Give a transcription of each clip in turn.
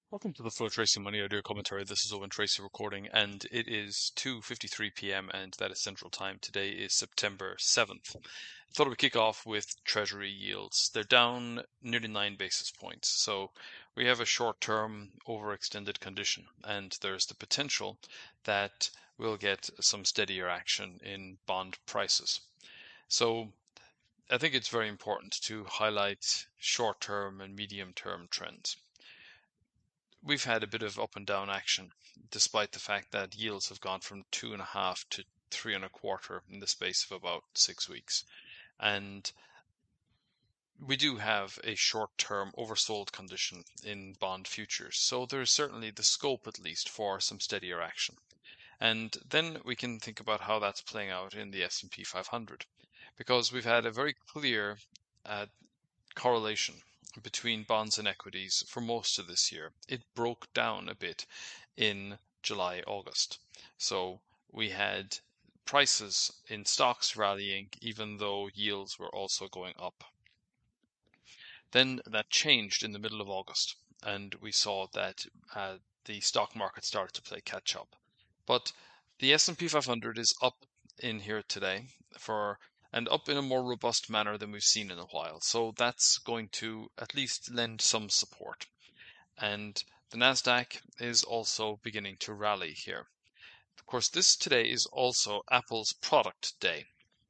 Welcome to the Flow Tracy Money Audio Commentary. This is Owen Tracy recording, and it is 2:53 p.m. and that is Central Time. Today is September 7th. I thought I would kick off with Treasury yields. They're down nearly 9 basis points, so we have a short-term overextended condition, and there's the potential that we'll get some steadier action in bond prices. So I think it's very important to highlight short-term and medium-term trends. We've had a bit of up and down action, despite the fact that yields have gone from 2.5 to 3.25 in the space of about 6 weeks. And we do have a short-term oversold condition in bond futures. So there's certainly the scope, at least, for some steadier action. And then we can think about how that's playing out in the S&P 500, because we've had a very clear correlation between bonds and equities for most of this year. It broke down a bit in July, August. So we had prices in stocks rallying even though yields were also going up. Then that changed in the middle of August, and we saw that the stock market started to play catch up. But the S&P 500 is up in here today and up in a more robust manner than we've seen in a while. So that's going to at least lend some support. And the Nasdaq is also beginning to rally here. Of course, this today is also Apple's product day,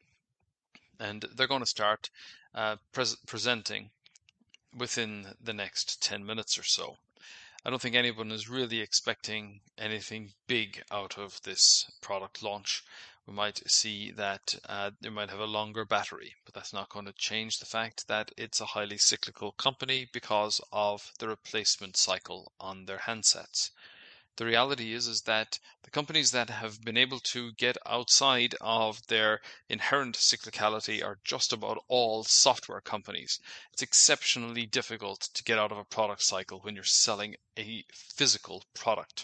and they're going to start presenting within the next 10 minutes or so. I don't think anyone is really expecting anything big out of this product launch. We might see that they might have a longer battery, but that's not going to change the fact that it's a highly cyclical company because of the replacement cycle on their handsets. The reality is that the companies that have been able to get outside of their inherent cyclicality are just about all software companies. It's exceptionally difficult to get out of a product cycle when you're selling a physical product.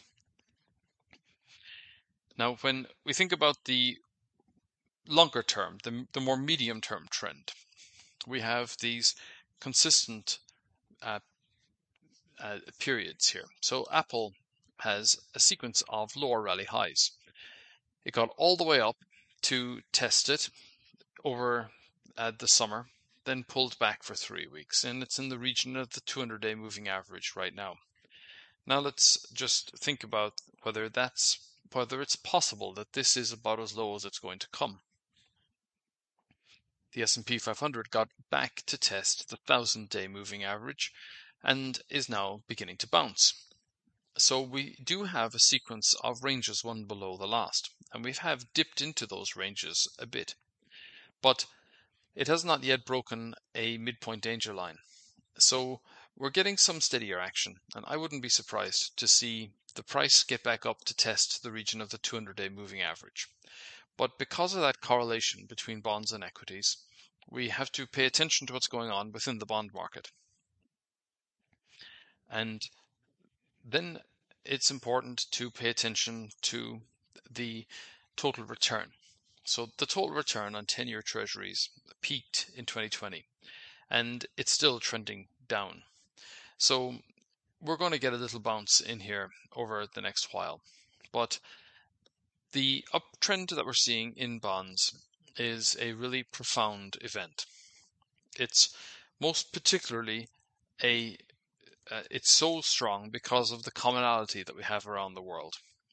Now, when we think about the longer term, the more medium term trend, we have these consistent periods here. So Apple has a sequence of lower rally highs. It got all the way up to test it over the summer, then pulled back for 3 weeks, and it's in the region of the 200-day moving average right now. Now let's just think about whether it's possible that this is about as low as it's going to come. The S&P 500 got back to test the 1,000-day moving average and is now beginning to bounce. So we do have a sequence of ranges one below the last, and we have dipped into those ranges a bit. But it has not yet broken a midpoint danger line. So we're getting some steadier action, and I wouldn't be surprised to see the price get back up to test the region of the 200-day moving average. But because of that correlation between bonds and equities, we have to pay attention to what's going on within the bond market. And then it's important to pay attention to the total return. So the total return on 10-year treasuries peaked in 2020, and it's still trending down. So we're going to get a little bounce in here over the next while. But the uptrend that we're seeing in bonds is a really profound event. It's most particularly it's so strong because of the commonality that we have around the world.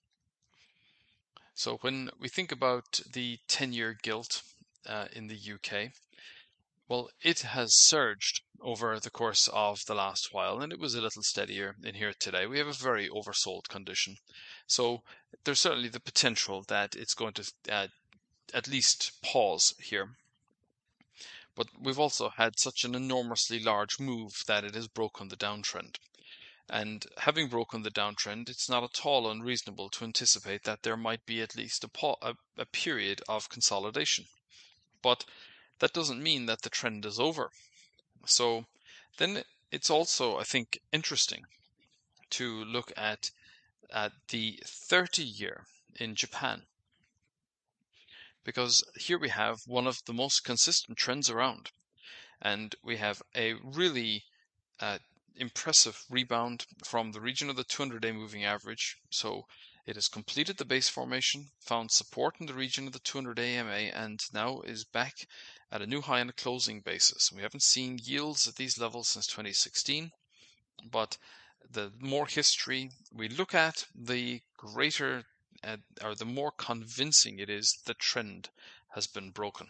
So when we think about the 10-year gilt in the UK, well, it has surged over the course of the last while, and it was a little steadier in here today. We have a very oversold condition. So there's certainly the potential that it's going to at least pause here. But we've also had such an enormously large move that it has broken the downtrend. And having broken the downtrend, it's not at all unreasonable to anticipate that there might be at least a period of consolidation. But that doesn't mean that the trend is over. So then it's also, I think, interesting to look at the 30-year in Japan, because here we have one of the most consistent trends around, and we have a really impressive rebound from the region of the 200-day moving average. So it has completed the base formation, found support in the region of the 200-day EMA, and now is back at a new high on a closing basis. We haven't seen yields at these levels since 2016, but the more history we look at, the greater or the more convincing it is the trend has been broken.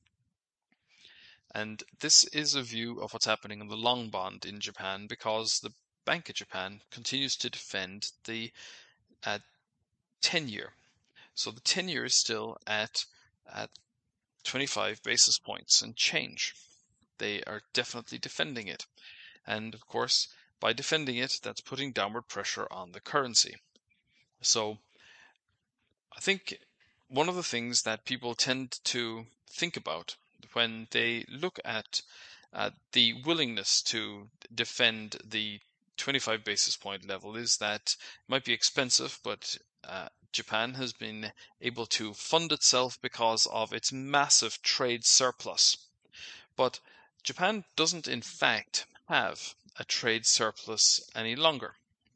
And this is a view of what's happening in the long bond in Japan, because the Bank of Japan continues to defend the 10-year. So the 10-year is still at 25 basis points and change. They are definitely defending it. And of course, by defending it, that's putting downward pressure on the currency. So I think one of the things that people tend to think about when they look at the willingness to defend the 25 basis point level is that it might be expensive, but Japan has been able to fund itself because of its massive trade surplus. But Japan doesn't in fact have a trade surplus any longer.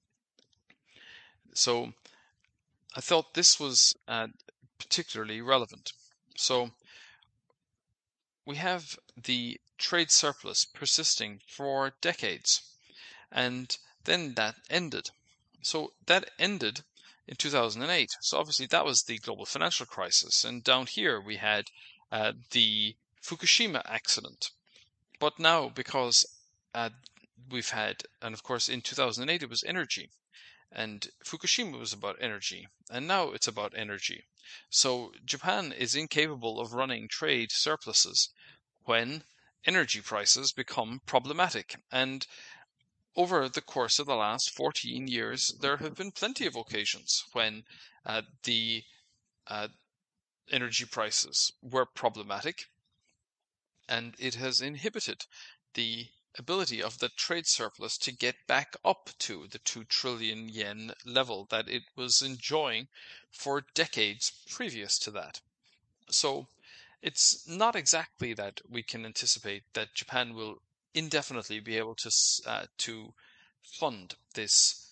So I thought this was particularly relevant. So we have the trade surplus persisting for decades, and then that ended. So that ended in 2008. So obviously that was the global financial crisis, and down here we had the Fukushima accident. But now, because we've had, and of course in 2008 it was energy, and Fukushima was about energy, and now it's about energy. So Japan is incapable of running trade surpluses when energy prices become problematic. And over the course of the last 14 years, there have been plenty of occasions when the energy prices were problematic, and it has inhibited the ability of the trade surplus to get back up to the 2 trillion yen level that it was enjoying for decades previous to that. So it's not exactly that we can anticipate that Japan will indefinitely be able to fund this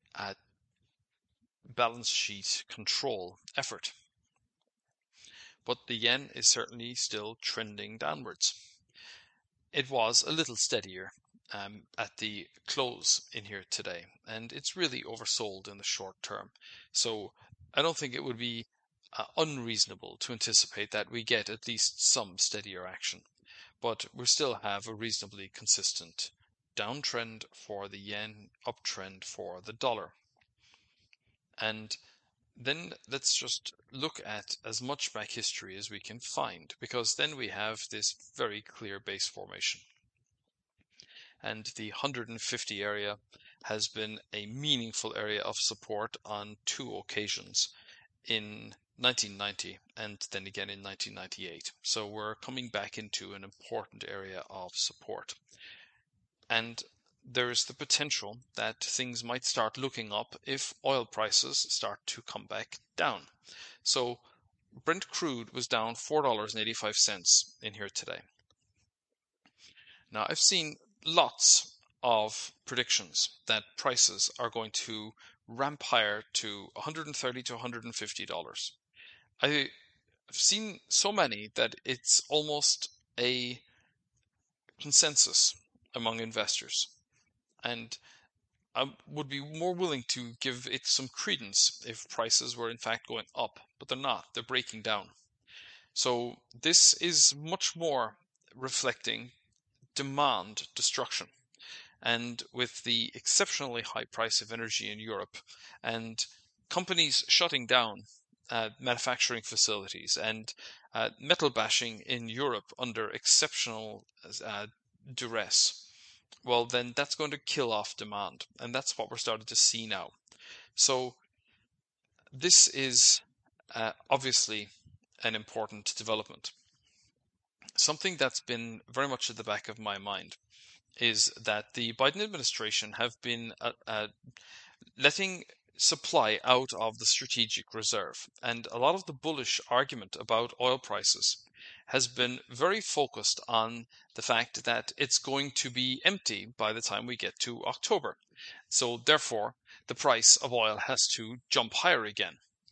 balance sheet control effort. But the yen is certainly still trending downwards. It was a little steadier at the close in here today, and it's really oversold in the short term. So I don't think it would be unreasonable to anticipate that we get at least some steadier action. But we still have a reasonably consistent downtrend for the yen, uptrend for the dollar. And then let's just look at as much back history as we can find, because then we have this very clear base formation. And the 150 area has been a meaningful area of support on 2 occasions, in 1990 and then again in 1998. So we're coming back into an important area of support. And there is the potential that things might start looking up if oil prices start to come back down. So Brent crude was down $4.85 in here today. Now I've seen lots of predictions that prices are going to ramp higher to $130 to $150. I've seen so many that it's almost a consensus among investors. And I would be more willing to give it some credence if prices were in fact going up, but they're not, they're breaking down. So this is much more reflecting demand destruction. And with the exceptionally high price of energy in Europe and companies shutting down manufacturing facilities and metal bashing in Europe under exceptional duress, well, then that's going to kill off demand. And that's what we're starting to see now. So this is obviously an important development. Something that's been very much at the back of my mind is that the Biden administration have been letting supply out of the strategic reserve. And a lot of the bullish argument about oil prices has been very focused on the fact that it's going to be empty by the time we get to October. So therefore, the price of oil has to jump higher again.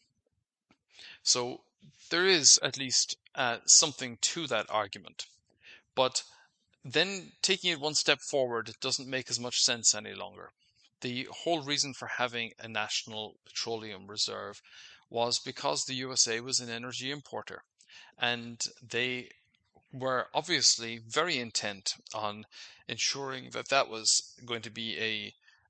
So there is at least something to that argument. But then taking it one step forward, it doesn't make as much sense any longer. The whole reason for having a national petroleum reserve was because the USA was an energy importer, and they were obviously very intent on ensuring that that was going to be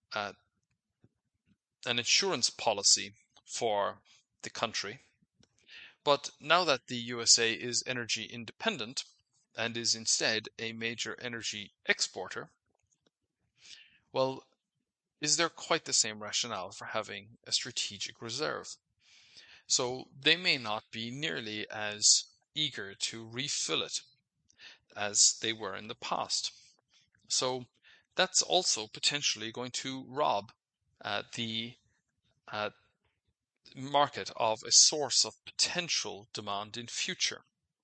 an insurance policy for the country. But now that the USA is energy independent and is instead a major energy exporter, well, is there quite the same rationale for having a strategic reserve? So they may not be nearly as eager to refill it as they were in the past. So that's also potentially going to rob the market of a source of potential demand in future.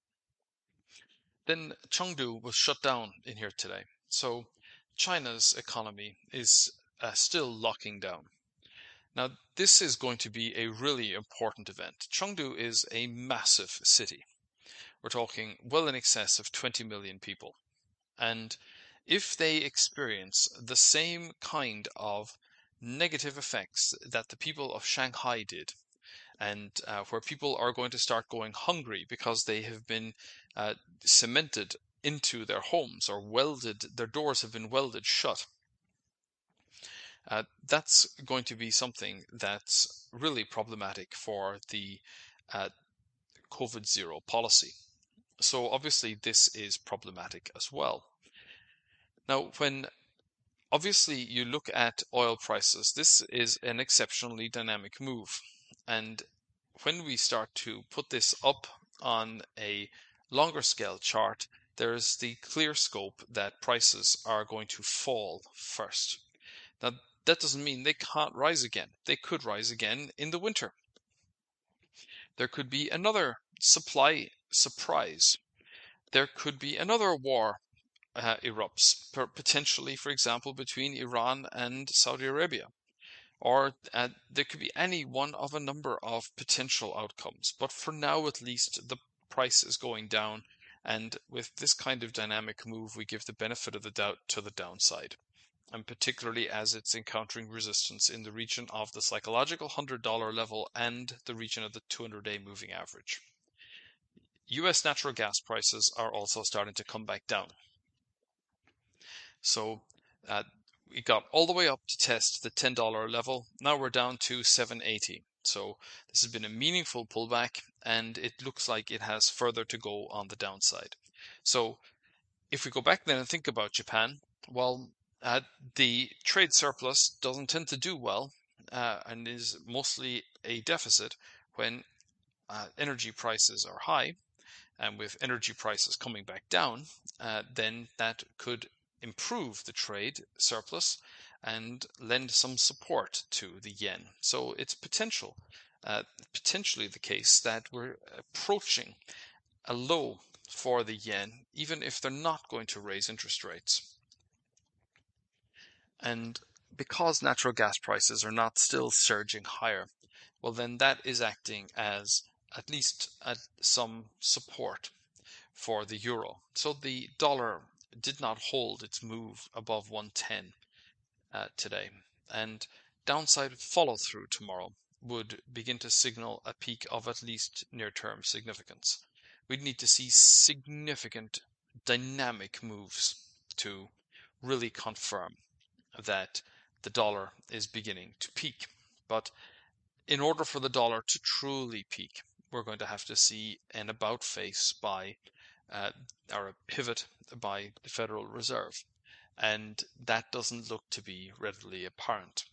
Then Chengdu was shut down in here today. So China's economy is still locking down. Now, this is going to be a really important event. Chengdu is a massive city. We're talking well in excess of 20 million people. And if they experience the same kind of negative effects that the people of Shanghai did, and where people are going to start going hungry because they have been cemented into their homes or their doors have been welded shut, that's going to be something that's really problematic for the COVID zero policy. So obviously this is problematic as well. Now, when obviously you look at oil prices, this is an exceptionally dynamic move. And when we start to put this up on a longer scale chart, there's the clear scope that prices are going to fall first. Now, that doesn't mean they can't rise again. They could rise again in the winter. There could be another supply surprise. There could be another war erupts, potentially, for example, between Iran and Saudi Arabia. Or there could be any one of a number of potential outcomes. But for now, at least, the price is going down. And with this kind of dynamic move, we give the benefit of the doubt to the downside. And particularly as it's encountering resistance in the region of the psychological $100 level and the region of the 200-day moving average. US natural gas prices are also starting to come back down. So we got all the way up to test the $10 level. Now we're down to $7.80. So this has been a meaningful pullback, and it looks like it has further to go on the downside. So if we go back then and think about Japan, well, the trade surplus doesn't tend to do well and is mostly a deficit when energy prices are high. And with energy prices coming back down, then that could improve the trade surplus and lend some support to the yen. So it's potentially the case that we're approaching a low for the yen, even if they're not going to raise interest rates. And because natural gas prices are not still surging higher, well, then that is acting as at least some support for the euro. So the dollar did not hold its move above 110 today, and downside follow through tomorrow would begin to signal a peak of at least near-term significance. We'd need to see significant dynamic moves to really confirm that the dollar is beginning to peak. But in order for the dollar to truly peak, we're going to have to see an about face by or a pivot by the Federal Reserve, and that doesn't look to be readily apparent.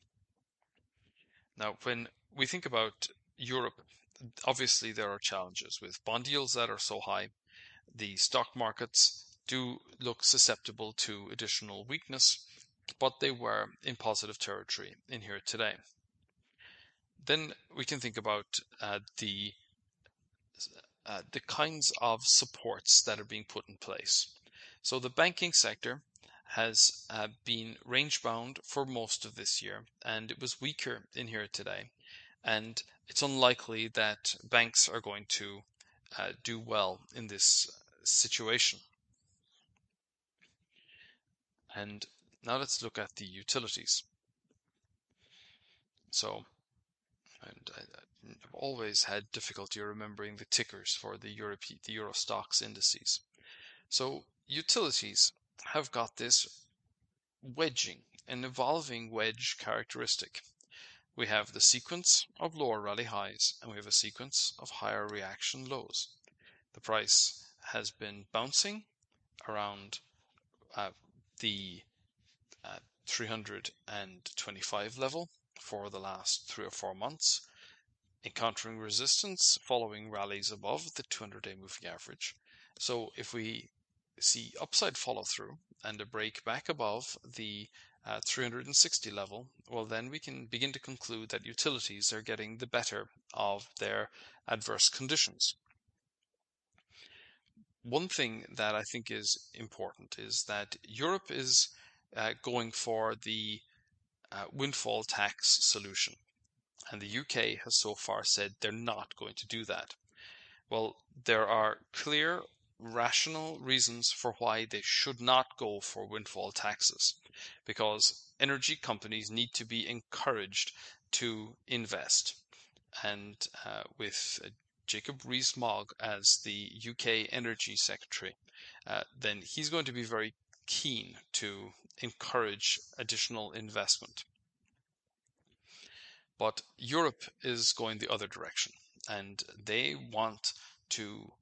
Now, when we think about Europe, obviously there are challenges with bond yields that are so high. The stock markets do look susceptible to additional weakness, but they were in positive territory in here today. Then we can think about the the kinds of supports that are being put in place. So the banking sector has been range bound for most of this year, and it was weaker in here today. And it's unlikely that banks are going to do well in this situation. And now let's look at the utilities. So, and I've always had difficulty remembering the tickers for the Euro Stoxx indices. So utilities have got this wedging, an evolving wedge characteristic. We have the sequence of lower rally highs and we have a sequence of higher reaction lows. The price has been bouncing around the 325 level for the last 3 or 4 months, encountering resistance following rallies above the 200-day moving average. So if we see upside follow through and a break back above the 360 level, well, then we can begin to conclude that utilities are getting the better of their adverse conditions. One thing that I think is important is that Europe is going for the windfall tax solution, and the UK has so far said they're not going to do that. Well, there are clear, rational reasons for why they should not go for windfall taxes, because energy companies need to be encouraged to invest. And with Jacob Rees-Mogg as the UK Energy Secretary, then he's going to be very keen to encourage additional investment. But Europe is going the other direction, and they want to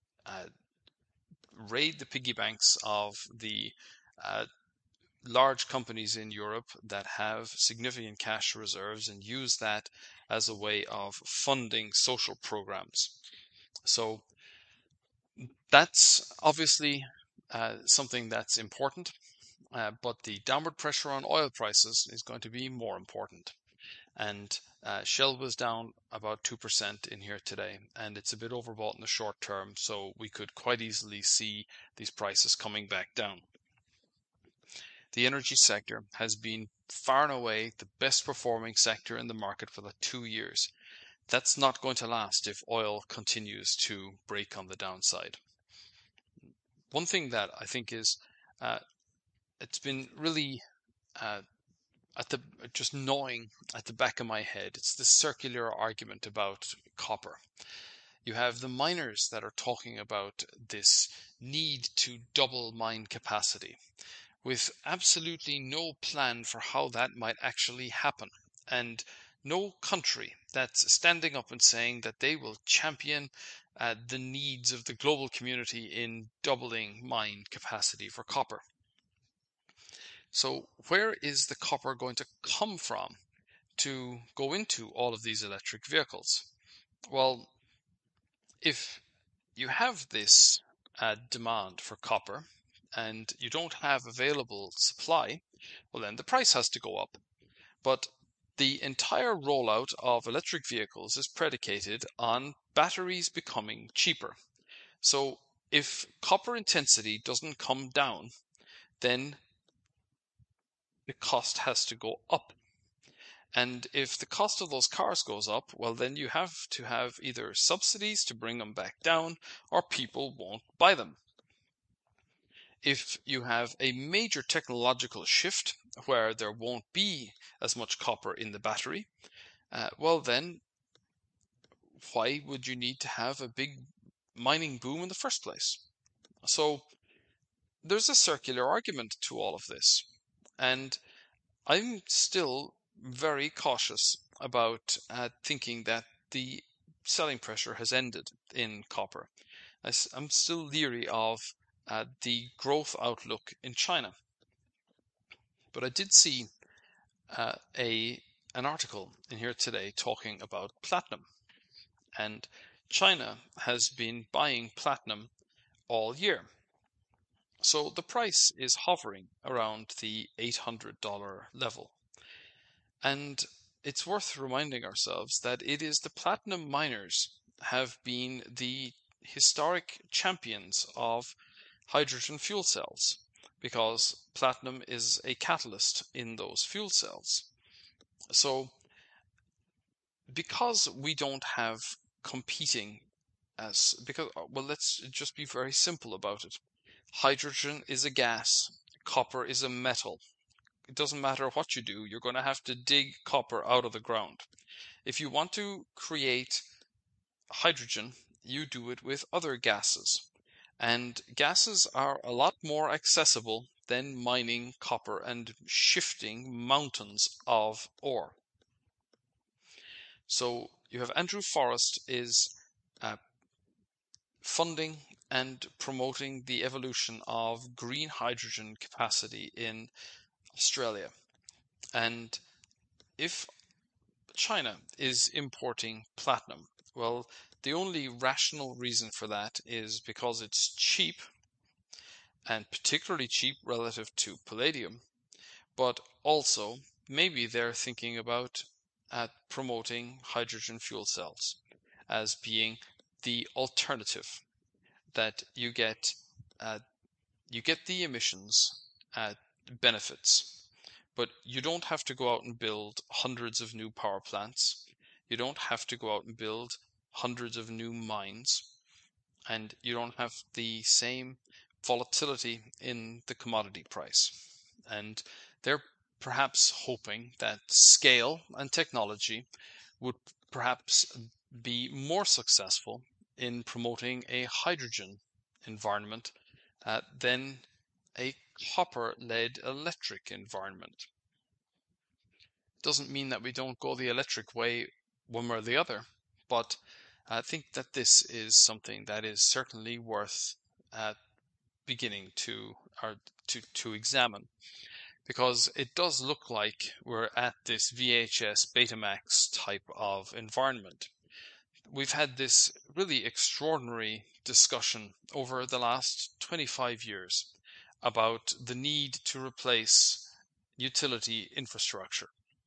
raid the piggy banks of the large companies in Europe that have significant cash reserves and use that as a way of funding social programs. So that's obviously something that's important, but the downward pressure on oil prices is going to be more important. And Shell was down about 2% in here today, and it's a bit overbought in the short term, so we could quite easily see these prices coming back down. The energy sector has been far and away the best performing sector in the market for the 2 years. That's not going to last if oil continues to break on the downside. One thing that I think is it's been really just gnawing at the back of my head. It's the circular argument about copper. You have the miners that are talking about this need to double mine capacity, with absolutely no plan for how that might actually happen, and no country that's standing up and saying that they will champion the needs of the global community in doubling mine capacity for copper. So where is the copper going to come from to go into all of these electric vehicles? Well, if you have this demand for copper and you don't have available supply, well, then the price has to go up. But the entire rollout of electric vehicles is predicated on batteries becoming cheaper. So if copper intensity doesn't come down, then the cost has to go up. And if the cost of those cars goes up, well, then you have to have either subsidies to bring them back down, or people won't buy them. If you have a major technological shift where there won't be as much copper in the battery, well, then why would you need to have a big mining boom in the first place? So there's a circular argument to all of this. And I'm still very cautious about thinking that the selling pressure has ended in copper. I'm still leery of the growth outlook in China. But I did see an article in here today talking about platinum. And China has been buying platinum all year. So the price is hovering around the $800 level. And it's worth reminding ourselves that it is the platinum miners have been the historic champions of hydrogen fuel cells because platinum is a catalyst in those fuel cells. So because we don't have competing well, let's just be very simple about it. Hydrogen is a gas, copper is a metal. It doesn't matter what you do, you're going to have to dig copper out of the ground. If you want to create hydrogen, you do it with other gases. And gases are a lot more accessible than mining copper and shifting mountains of ore. So you have Andrew Forrest is funding and promoting the evolution of green hydrogen capacity in Australia. And if China is importing platinum, well, the only rational reason for that is because it's cheap, and particularly cheap relative to palladium, but also maybe they're thinking about promoting hydrogen fuel cells as being the alternative, that you get the emissions benefits, but you don't have to go out and build hundreds of new power plants. You don't have to go out and build hundreds of new mines, and you don't have the same volatility in the commodity price. And they're perhaps hoping that scale and technology would perhaps be more successful in promoting a hydrogen environment than a copper-led electric environment. Doesn't mean that we don't go the electric way one way or the other, but I think that this is something that is certainly worth beginning to examine, because it does look like we're at this VHS Betamax type of environment. We've had this really extraordinary discussion over the last 25 years about the need to replace utility infrastructure.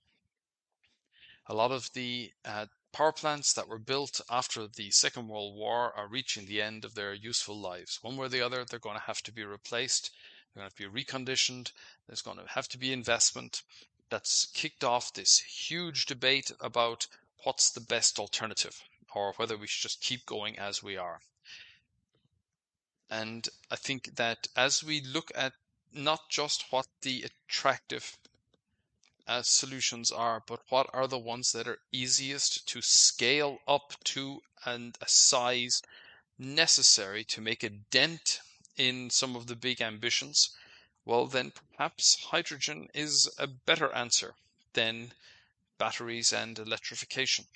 A lot of the power plants that were built after the Second World War are reaching the end of their useful lives. One way or the other, they're going to have to be replaced. They're going to have to be reconditioned. There's going to have to be investment. That's kicked off this huge debate about what's the best alternative, or whether we should just keep going as we are. And I think that as we look at not just what the attractive solutions are, but what are the ones that are easiest to scale up to and a size necessary to make a dent in some of the big ambitions, well, then perhaps hydrogen is a better answer than batteries and electrification.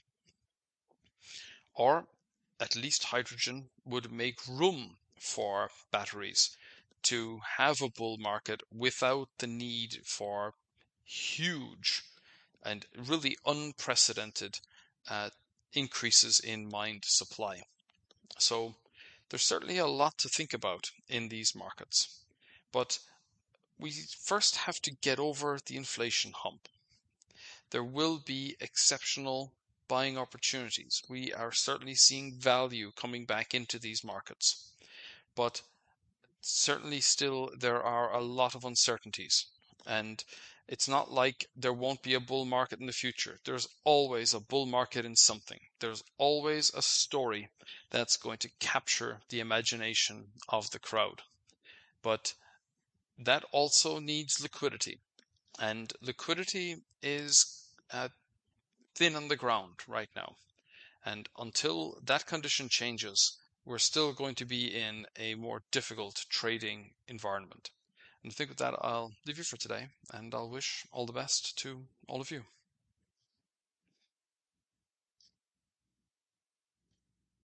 Or at least hydrogen would make room for batteries to have a bull market without the need for huge and really unprecedented increases in mined supply. So there's certainly a lot to think about in these markets, but we first have to get over the inflation hump. There will be exceptional buying opportunities. We are certainly seeing value coming back into these markets, but certainly still there are a lot of uncertainties, and it's not like there won't be a bull market in the future. There's always a bull market in something. There's always a story that's going to capture the imagination of the crowd. But that also needs liquidity, and liquidity is thin on the ground right now. And until that condition changes, we're still going to be in a more difficult trading environment. And I think with that, I'll leave you for today, and I'll wish all the best to all of you.